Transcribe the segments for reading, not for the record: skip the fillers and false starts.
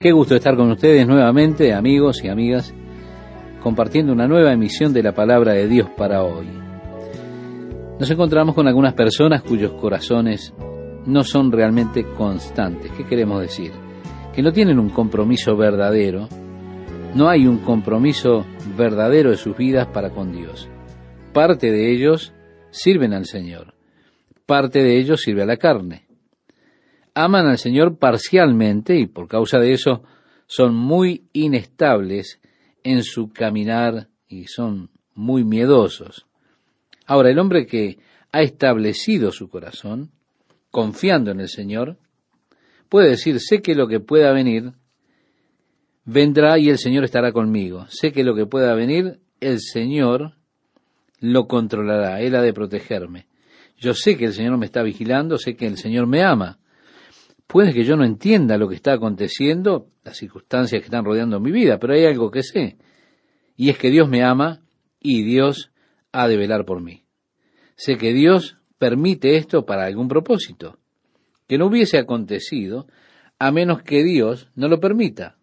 Qué gusto estar con ustedes nuevamente, amigos y amigas, compartiendo una nueva emisión de la Palabra de Dios para hoy. Nos encontramos con algunas personas cuyos corazones no son realmente constantes. ¿Qué queremos decir? Que no tienen un compromiso verdadero, no hay un compromiso verdadero de sus vidas para con Dios. Parte de ellos sirven al Señor, parte de ellos sirve a la carne. Aman al Señor parcialmente y por causa de eso son muy inestables en su caminar y son muy miedosos. Ahora, el hombre que ha establecido su corazón, confiando en el Señor, puede decir, sé que lo que pueda venir, vendrá y el Señor estará conmigo. Sé que lo que pueda venir, el Señor lo controlará, Él ha de protegerme. Yo sé que el Señor me está vigilando, sé que el Señor me ama. Puede que yo no entienda lo que está aconteciendo, las circunstancias que están rodeando mi vida, pero hay algo que sé, y es que Dios me ama y Dios ha de velar por mí. Sé que Dios permite esto para algún propósito, que no hubiese acontecido a menos que Dios no lo permita.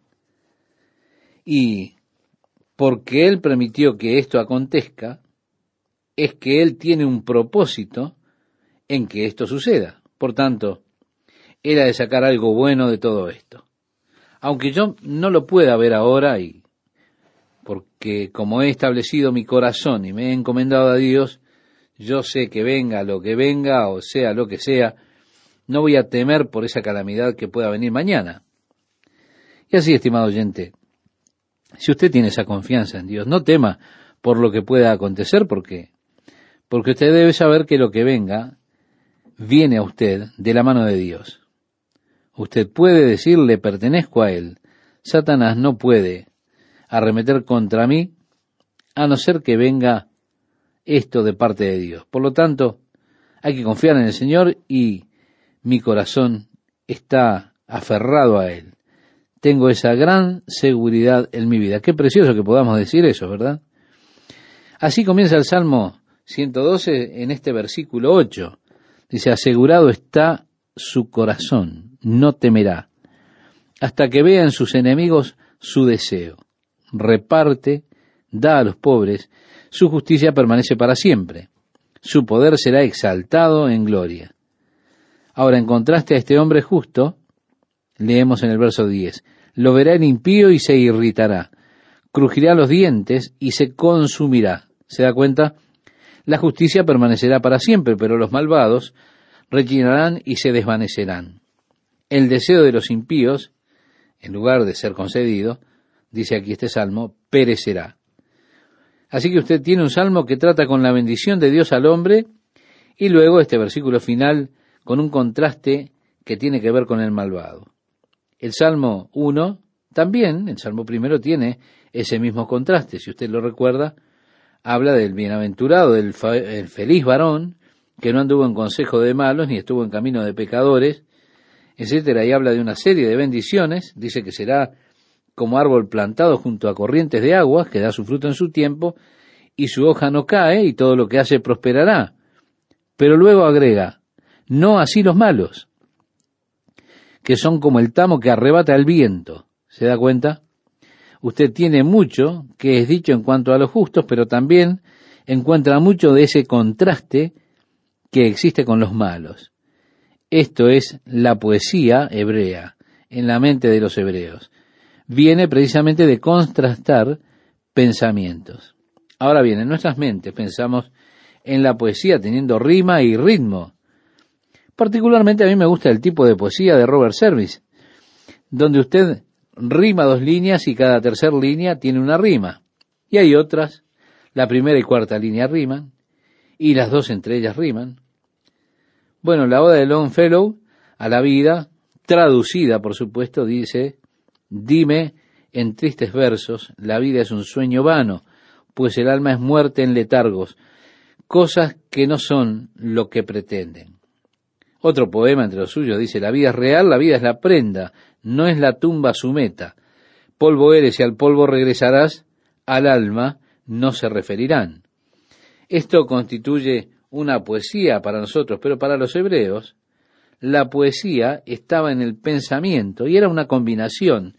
Y porque Él permitió que esto acontezca, es que Él tiene un propósito en que esto suceda. Por tanto, Él ha de sacar algo bueno de todo esto. Aunque yo no lo pueda ver ahora, y porque como he establecido mi corazón y me he encomendado a Dios, yo sé que venga lo que venga, o sea lo que sea, no voy a temer por esa calamidad que pueda venir mañana. Y así, estimado oyente, si usted tiene esa confianza en Dios, no tema por lo que pueda acontecer, porque usted debe saber que lo que venga viene a usted de la mano de Dios. Usted puede decir, le pertenezco a Él. Satanás no puede arremeter contra mí, a no ser que venga esto de parte de Dios. Por lo tanto, hay que confiar en el Señor y mi corazón está aferrado a Él. Tengo esa gran seguridad en mi vida. Qué precioso que podamos decir eso, ¿verdad? Así comienza el Salmo 112 en este versículo 8. Dice, asegurado está su corazón, no temerá, hasta que vea en sus enemigos su deseo. Reparte, da a los pobres, su justicia permanece para siempre. Su poder será exaltado en gloria. Ahora, en contraste a este hombre justo, leemos en el verso 10, lo verá el impío y se irritará, crujirá los dientes y se consumirá. ¿Se da cuenta? La justicia permanecerá para siempre, pero los malvados rechinarán y se desvanecerán. El deseo de los impíos, en lugar de ser concedido, dice aquí este salmo, perecerá. Así que usted tiene un salmo que trata con la bendición de Dios al hombre, y luego este versículo final con un contraste que tiene que ver con el malvado. El Salmo 1 también, el Salmo primero tiene ese mismo contraste. Si usted lo recuerda, habla del bienaventurado, el feliz varón, que no anduvo en consejo de malos, ni estuvo en camino de pecadores, etcétera, y habla de una serie de bendiciones. Dice que será como árbol plantado junto a corrientes de aguas, que da su fruto en su tiempo, y su hoja no cae, y todo lo que hace prosperará. Pero luego agrega, no así los malos, que son como el tamo que arrebata el viento. ¿Se da cuenta? Usted tiene mucho que es dicho en cuanto a los justos, pero también encuentra mucho de ese contraste que existe con los malos. Esto es la poesía hebrea, en la mente de los hebreos. Viene precisamente de contrastar pensamientos. Ahora bien, en nuestras mentes pensamos en la poesía teniendo rima y ritmo. Particularmente a mí me gusta el tipo de poesía de Robert Service, donde usted rima dos líneas y cada tercera línea tiene una rima. Y hay otras, la primera y cuarta línea riman, y las dos entre ellas riman. Bueno, la oda de Longfellow a la vida, traducida por supuesto, dice, dime en tristes versos, la vida es un sueño vano, pues el alma es muerte en letargos, cosas que no son lo que pretenden. Otro poema entre los suyos dice, la vida es real, la vida es la prenda, no es la tumba su meta. Polvo eres y al polvo regresarás, al alma no se referirán. Esto constituye una poesía para nosotros, pero para los hebreos, la poesía estaba en el pensamiento y era una combinación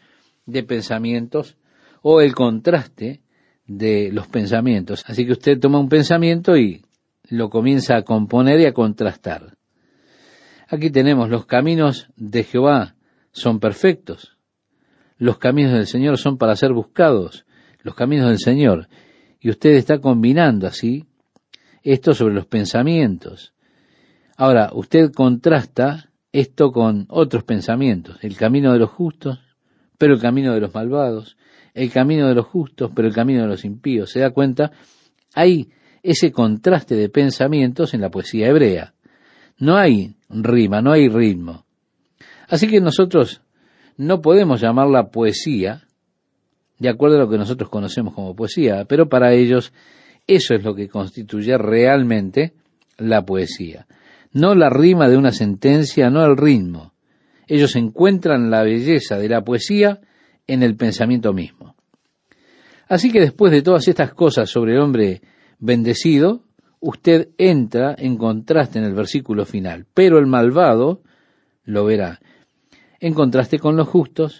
de pensamientos o el contraste de los pensamientos. Así que usted toma un pensamiento y lo comienza a componer y a contrastar. Aquí tenemos: los caminos de Jehová son perfectos, los caminos del Señor son para ser buscados, los caminos del Señor. Y usted está combinando así esto sobre los pensamientos. Ahora, usted contrasta esto con otros pensamientos: el camino de los justos, pero el camino de los malvados; el camino de los justos, pero el camino de los impíos. ¿Se da cuenta? Hay ese contraste de pensamientos en la poesía hebrea. No hay rima, no hay ritmo. Así que nosotros no podemos llamarla poesía de acuerdo a lo que nosotros conocemos como poesía, pero para ellos eso es lo que constituye realmente la poesía. No la rima de una sentencia, no el ritmo. Ellos encuentran la belleza de la poesía en el pensamiento mismo. Así que después de todas estas cosas sobre el hombre bendecido, usted entra en contraste en el versículo final: pero el malvado lo verá. En contraste con los justos,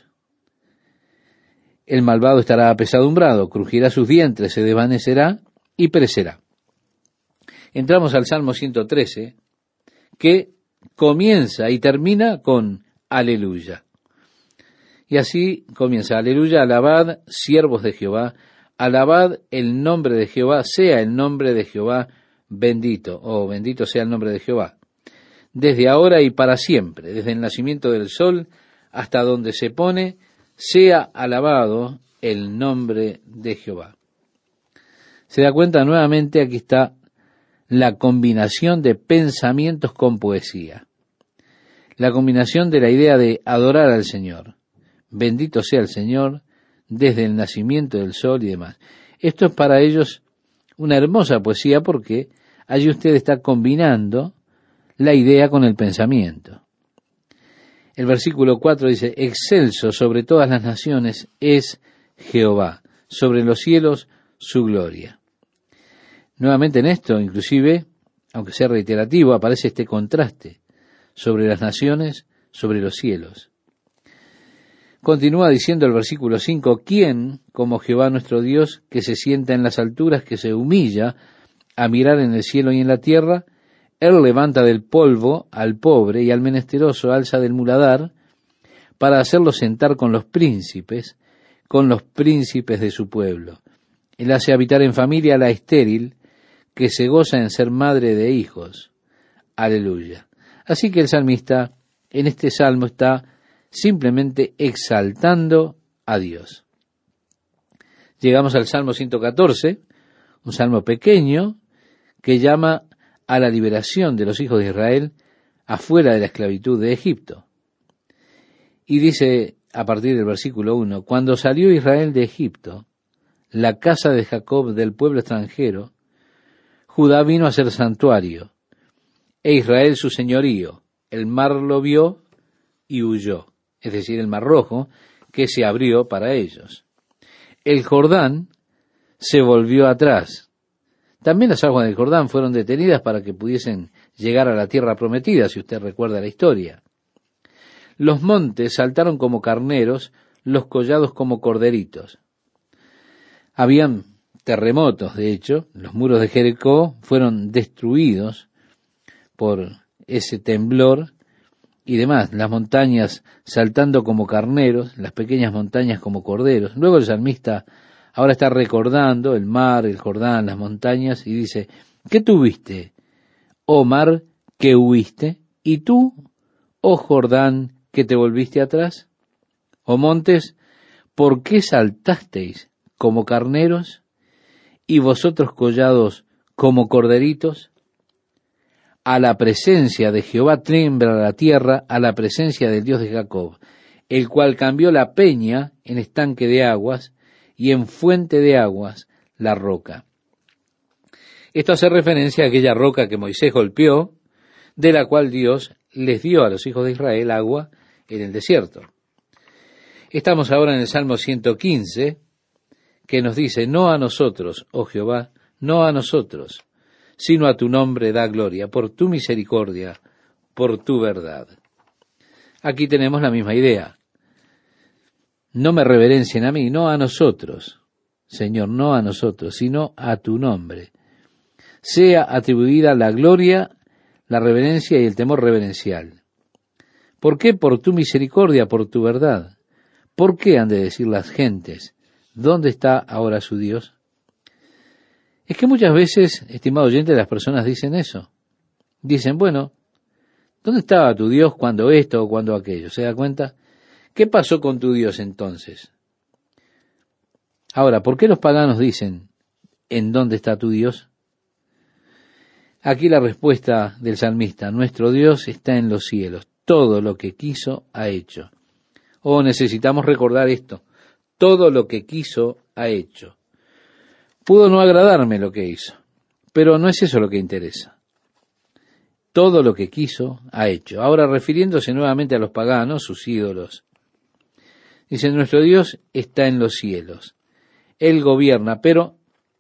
el malvado estará apesadumbrado, crujirá sus dientes, se desvanecerá y perecerá. Entramos al Salmo 113, que comienza y termina con aleluya. Y así comienza: aleluya, alabad, siervos de Jehová, alabad el nombre de Jehová, sea el nombre de Jehová bendito, o bendito sea el nombre de Jehová, desde ahora y para siempre, desde el nacimiento del sol hasta donde se pone, sea alabado el nombre de Jehová. ¿Se da cuenta? Nuevamente aquí está la combinación de pensamientos con poesía. La combinación de la idea de adorar al Señor. Bendito sea el Señor desde el nacimiento del sol y demás. Esto es para ellos una hermosa poesía, porque allí usted está combinando la idea con el pensamiento. El versículo 4 dice: excelso sobre todas las naciones es Jehová, sobre los cielos su gloria. Nuevamente en esto, inclusive, aunque sea reiterativo, aparece este contraste: sobre las naciones, sobre los cielos. Continúa diciendo el versículo 5: ¿quién como Jehová nuestro Dios, que se sienta en las alturas, que se humilla a mirar en el cielo y en la tierra? Él levanta del polvo al pobre, y al menesteroso alza del muladar, para hacerlo sentar con los príncipes de su pueblo. Él hace habitar en familia a la estéril, que se goza en ser madre de hijos. Aleluya. Así que el salmista en este salmo está simplemente exaltando a Dios. Llegamos al Salmo 114, un salmo pequeño que llama a la liberación de los hijos de Israel afuera de la esclavitud de Egipto. Y dice a partir del versículo 1: cuando salió Israel de Egipto, la casa de Jacob del pueblo extranjero, Judá vino a ser santuario, e Israel su señorío. El mar lo vio y huyó, es decir, el mar rojo, que se abrió para ellos. El Jordán se volvió atrás. También las aguas del Jordán fueron detenidas para que pudiesen llegar a la tierra prometida, si usted recuerda la historia. Los montes saltaron como carneros, los collados como corderitos. Habían terremotos, de hecho, los muros de Jericó fueron destruidos por ese temblor y demás, las montañas saltando como carneros, las pequeñas montañas como corderos. Luego el salmista ahora está recordando el mar, el Jordán, las montañas, y dice: ¿qué tuviste, oh mar, que huiste? ¿Y tú, oh Jordán, que te volviste atrás? Oh montes, ¿por qué saltasteis como carneros? ¿Y vosotros collados como corderitos? A la presencia de Jehová tiembla la tierra, a la presencia del Dios de Jacob, el cual cambió la peña en estanque de aguas, y en fuente de aguas la roca. Esto hace referencia a aquella roca que Moisés golpeó, de la cual Dios les dio a los hijos de Israel agua en el desierto. Estamos ahora en el Salmo 115, que nos dice: no a nosotros, oh Jehová, no a nosotros, sino a tu nombre da gloria, por tu misericordia, por tu verdad. Aquí tenemos la misma idea. no me reverencien a mí, no a nosotros, Señor, no a nosotros, sino a tu nombre. Sea atribuida la gloria, la reverencia y el temor reverencial. ¿Por qué? Por tu misericordia, por tu verdad. ¿Por qué han de decir las gentes, ¿dónde está ahora su Dios? Es que muchas veces, estimado oyente, las personas dicen eso. Dicen, bueno, ¿dónde estaba tu Dios cuando esto o cuando aquello? ¿Se da cuenta? ¿Qué pasó con tu Dios entonces? Ahora, ¿por qué los paganos dicen, ¿en dónde está tu Dios? Aquí la respuesta del salmista, nuestro Dios está en los cielos, todo lo que quiso ha hecho. Oh, necesitamos recordar esto, todo lo que quiso ha hecho. Pudo no agradarme lo que hizo, pero no es eso lo que interesa. Todo lo que quiso ha hecho. Ahora, refiriéndose nuevamente a los paganos, sus ídolos, dice, nuestro Dios está en los cielos. Él gobierna, pero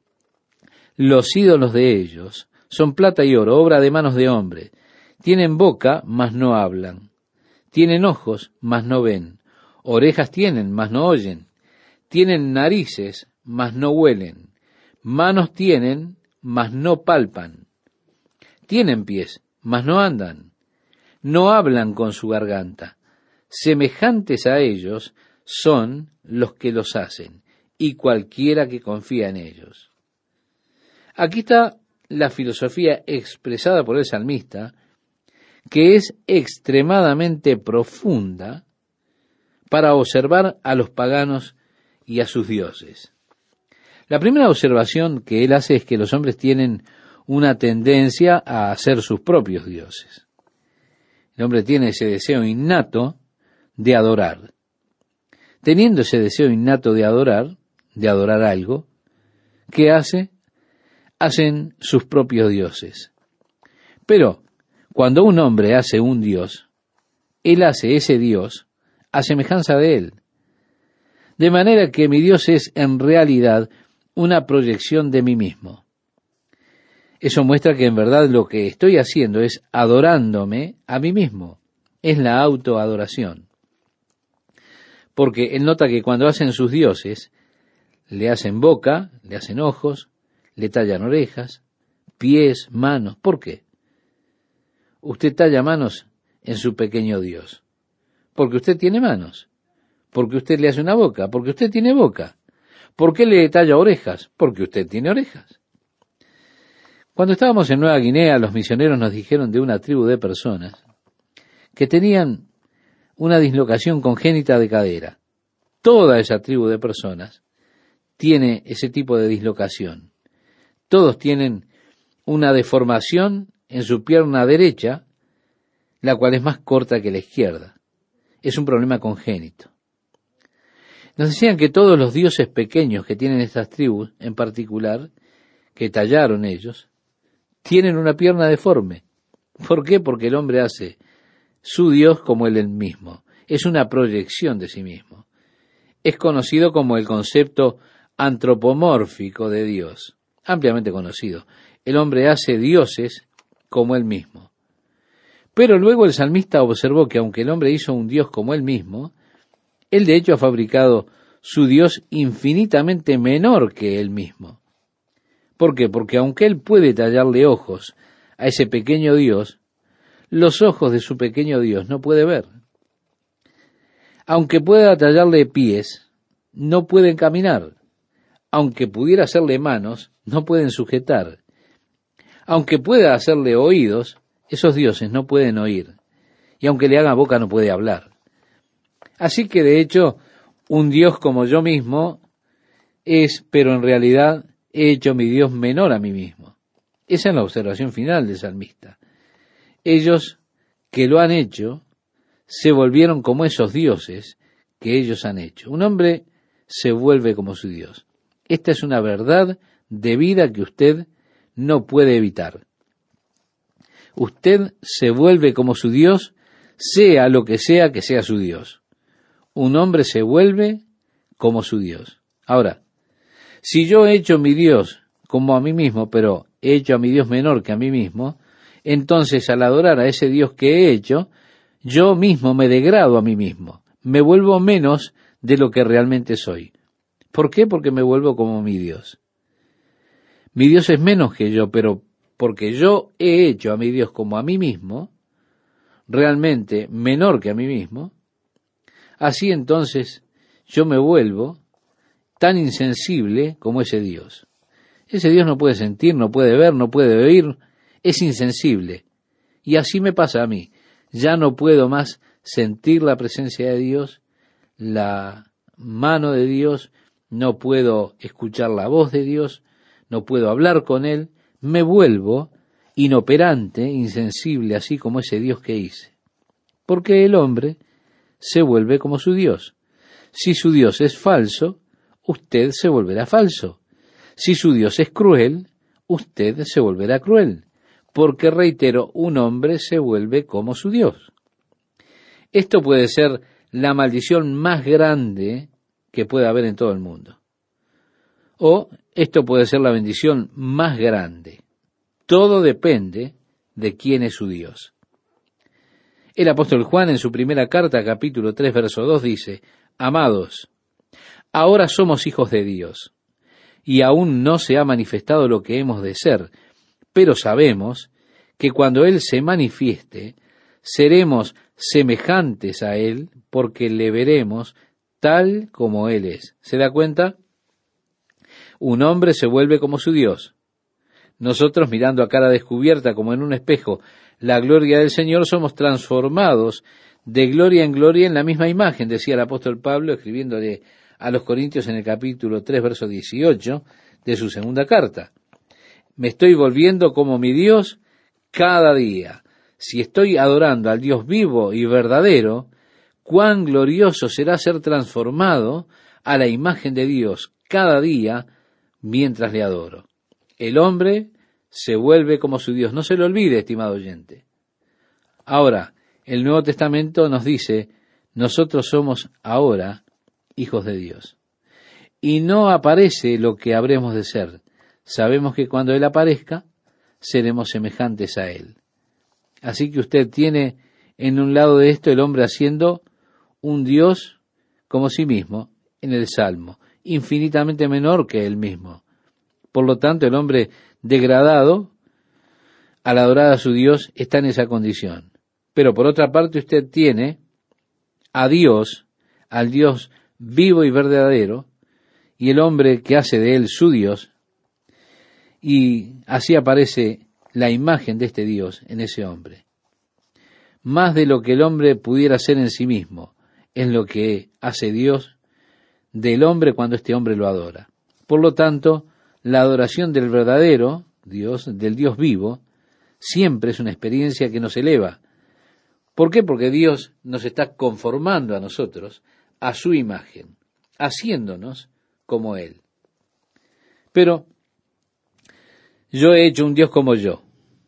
los ídolos de ellos son plata y oro, obra de manos de hombre. Tienen boca, mas no hablan. Tienen ojos, mas no ven. Orejas tienen, mas no oyen. Tienen narices, mas no huelen. Manos tienen, mas no palpan. Tienen pies, mas no andan. No hablan con su garganta. Semejantes a ellos son los que los hacen, y cualquiera que confía en ellos. Aquí está la filosofía expresada por el salmista, que es extremadamente profunda para observar a los paganos y a sus dioses. La primera observación que él hace es que los hombres tienen una tendencia a ser sus propios dioses. El hombre tiene ese deseo innato de adorar. Teniendo ese deseo innato de adorar algo, ¿qué hace? Hacen sus propios dioses. Pero cuando un hombre hace un dios, él hace ese dios a semejanza de él. De manera que mi Dios es en realidad una proyección de mí mismo. Eso muestra que en verdad lo que estoy haciendo es adorándome a mí mismo. Es la autoadoración. Porque él nota que cuando hacen sus dioses, le hacen boca, le hacen ojos, le tallan orejas, pies, manos. ¿Por qué? Usted talla manos en su pequeño Dios. Porque usted tiene manos. Porque usted le hace una boca. Porque usted tiene boca. ¿Por qué le talla orejas? Porque usted tiene orejas. Cuando estábamos en Nueva Guinea, los misioneros nos dijeron de una tribu de personas que tenían una dislocación congénita de cadera. Toda esa tribu de personas tiene ese tipo de dislocación. Todos tienen una deformación en su pierna derecha, la cual es más corta que la izquierda. Es un problema congénito. Nos decían que todos los dioses pequeños que tienen estas tribus, en particular, que tallaron ellos, tienen una pierna deforme. ¿Por qué? Porque el hombre hace su Dios como él mismo. Es una proyección de sí mismo. Es conocido como el concepto antropomórfico de Dios, ampliamente conocido. El hombre hace dioses como él mismo. Pero luego el salmista observó que aunque el hombre hizo un Dios como él mismo, él de hecho ha fabricado su Dios infinitamente menor que él mismo. ¿Por qué? Porque aunque él puede tallarle ojos a ese pequeño Dios, los ojos de su pequeño Dios no puede ver. Aunque pueda tallarle pies, no pueden caminar. Aunque pudiera hacerle manos, no pueden sujetar. Aunque pueda hacerle oídos, esos dioses no pueden oír. Y aunque le haga boca, no puede hablar. Así que de hecho, un Dios como yo mismo es, pero en realidad he hecho mi Dios menor a mí mismo. Esa es la observación final del salmista. Ellos que lo han hecho, se volvieron como esos dioses que ellos han hecho. Un hombre se vuelve como su Dios. Esta es una verdad de vida que usted no puede evitar. Usted se vuelve como su Dios, sea lo que sea su Dios. Un hombre se vuelve como su Dios. Ahora, si yo he hecho mi Dios como a mí mismo, pero he hecho a mi Dios menor que a mí mismo, entonces al adorar a ese Dios que he hecho, yo mismo me degrado a mí mismo, me vuelvo menos de lo que realmente soy. ¿Por qué? Porque me vuelvo como mi Dios. Mi Dios es menos que yo, pero porque yo he hecho a mi Dios como a mí mismo, realmente menor que a mí mismo, así entonces yo me vuelvo tan insensible como ese Dios. Ese Dios no puede sentir, no puede ver, no puede oír, es insensible. Y así me pasa a mí. Ya no puedo más sentir la presencia de Dios, la mano de Dios, no puedo escuchar la voz de Dios, no puedo hablar con Él, me vuelvo inoperante, insensible, así como ese Dios que hice. Porque el hombre se vuelve como su Dios. Si su Dios es falso, usted se volverá falso. Si su Dios es cruel, usted se volverá cruel. Porque, reitero, un hombre se vuelve como su Dios. Esto puede ser la maldición más grande que pueda haber en todo el mundo. O esto puede ser la bendición más grande. Todo depende de quién es su Dios. El apóstol Juan en su primera carta, capítulo 3, verso 2, dice: Amados, ahora somos hijos de Dios, y aún no se ha manifestado lo que hemos de ser, pero sabemos que cuando Él se manifieste, seremos semejantes a Él, porque le veremos tal como Él es. ¿Se da cuenta? Un hombre se vuelve como su Dios. Nosotros, mirando a cara descubierta como en un espejo la gloria del Señor, somos transformados de gloria en gloria en la misma imagen, decía el apóstol Pablo escribiéndole a los Corintios en el capítulo 3, verso 18 de su segunda carta. Me estoy volviendo como mi Dios cada día. Si estoy adorando al Dios vivo y verdadero, cuán glorioso será ser transformado a la imagen de Dios cada día mientras le adoro. El hombre se vuelve como su Dios. No se lo olvide, estimado oyente. Ahora, el Nuevo Testamento nos dice, nosotros somos ahora hijos de Dios. Y no aparece lo que habremos de ser. Sabemos que cuando Él aparezca, seremos semejantes a Él. Así que usted tiene en un lado de esto el hombre haciendo un Dios como sí mismo en el Salmo, infinitamente menor que Él mismo. Por lo tanto, el hombre degradado, al adorar a su Dios, está en esa condición. Pero por otra parte, usted tiene a Dios, al Dios vivo y verdadero, y el hombre que hace de Él su Dios, y así aparece la imagen de este Dios en ese hombre. Más de lo que el hombre pudiera ser en sí mismo, es lo que hace Dios del hombre cuando este hombre lo adora. Por lo tanto, la adoración del verdadero Dios, del Dios vivo, siempre es una experiencia que nos eleva. ¿Por qué? Porque Dios nos está conformando a nosotros a su imagen, haciéndonos como Él. Pero yo he hecho un Dios como yo,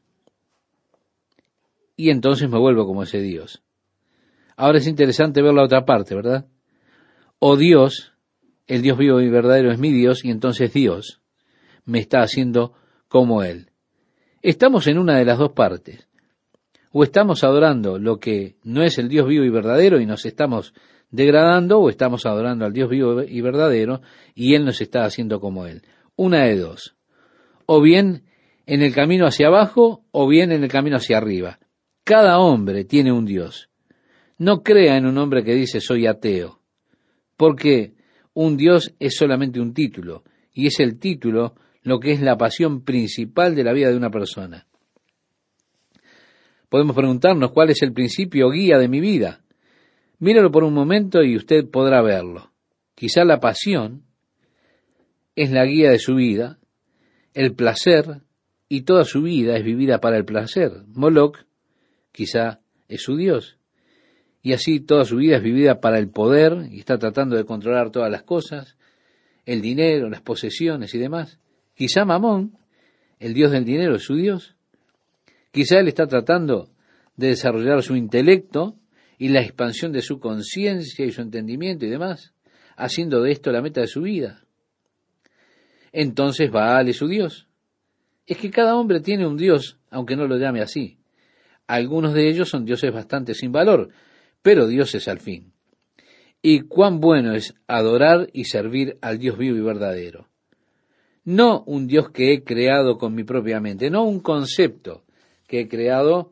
y entonces me vuelvo como ese Dios. Ahora es interesante ver la otra parte, ¿verdad? O Dios, el Dios vivo y verdadero es mi Dios, y entonces Dios me está haciendo como Él. Estamos en una de las dos partes. O estamos adorando lo que no es el Dios vivo y verdadero y nos estamos degradando, o estamos adorando al Dios vivo y verdadero y Él nos está haciendo como Él. Una de dos. O bien en el camino hacia abajo, o bien en el camino hacia arriba. Cada hombre tiene un Dios. No crea en un hombre que dice soy ateo, porque un Dios es solamente un título, y es el título lo que es la pasión principal de la vida de una persona. Podemos preguntarnos cuál es el principio guía de mi vida. Míralo por un momento y usted podrá verlo. Quizá la pasión es la guía de su vida, el placer, y toda su vida es vivida para el placer. Moloch quizá es su Dios, y así toda su vida es vivida para el poder, y está tratando de controlar todas las cosas, el dinero, las posesiones y demás. Quizá Mamón, el Dios del dinero, es su Dios. Quizá él está tratando de desarrollar su intelecto y la expansión de su conciencia y su entendimiento y demás, haciendo de esto la meta de su vida. Entonces Baal es su Dios. Es que cada hombre tiene un Dios, aunque no lo llame así. Algunos de ellos son dioses bastante sin valor, pero dioses al fin. y cuán bueno es adorar y servir al Dios vivo y verdadero. No un Dios que he creado con mi propia mente, no un concepto que he creado,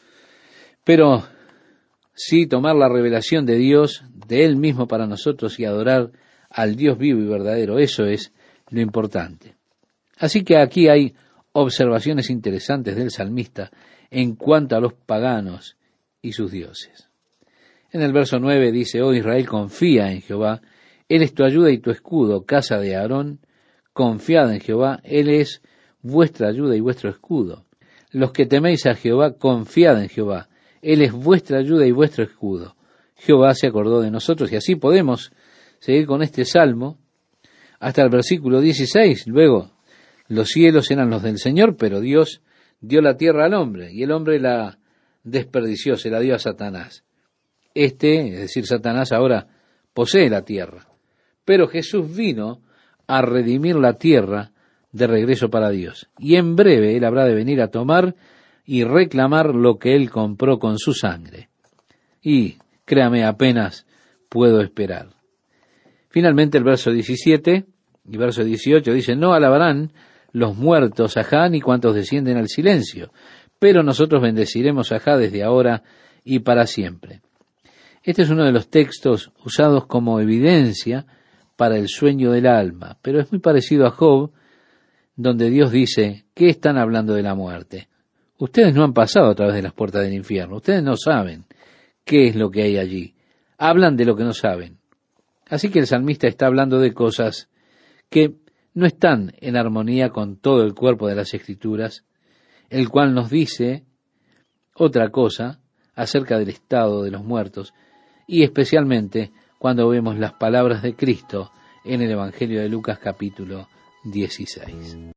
pero sí tomar la revelación de Dios, de Él mismo para nosotros, y adorar al Dios vivo y verdadero. Eso es lo importante. Así que aquí hay observaciones interesantes del salmista en cuanto a los paganos y sus dioses. En el verso 9 dice: oh Israel, confía en Jehová, Él es tu ayuda y tu escudo, casa de Aarón, confiad en Jehová, Él es vuestra ayuda y vuestro escudo. Los que teméis a Jehová, confiad en Jehová, Él es vuestra ayuda y vuestro escudo. Jehová se acordó de nosotros. Y así podemos seguir con este salmo hasta el versículo 16. Luego, los cielos eran los del Señor, pero Dios dio la tierra al hombre, y el hombre la desperdició, se la dio a Satanás. Es decir, Satanás ahora posee la tierra. Pero Jesús vino a redimir la tierra de regreso para Dios. Y en breve Él habrá de venir a tomar y reclamar lo que Él compró con su sangre. Y, créame, apenas puedo esperar. Finalmente el verso 17 y verso 18 dice: no alabarán los muertos a Jah ni cuantos descienden al silencio, pero nosotros bendeciremos a Jah desde ahora y para siempre. Este es uno de los textos usados como evidencia para el sueño del alma, pero es muy parecido a Job, donde Dios dice: ¿qué están hablando de la muerte? Ustedes no han pasado a través de las puertas del infierno, ustedes no saben qué es lo que hay allí, hablan de lo que no saben. Así que el salmista está hablando de cosas que no están en armonía con todo el cuerpo de las Escrituras, el cual nos dice otra cosa acerca del estado de los muertos, y especialmente cuando vemos las palabras de Cristo en el Evangelio de Lucas capítulo 16.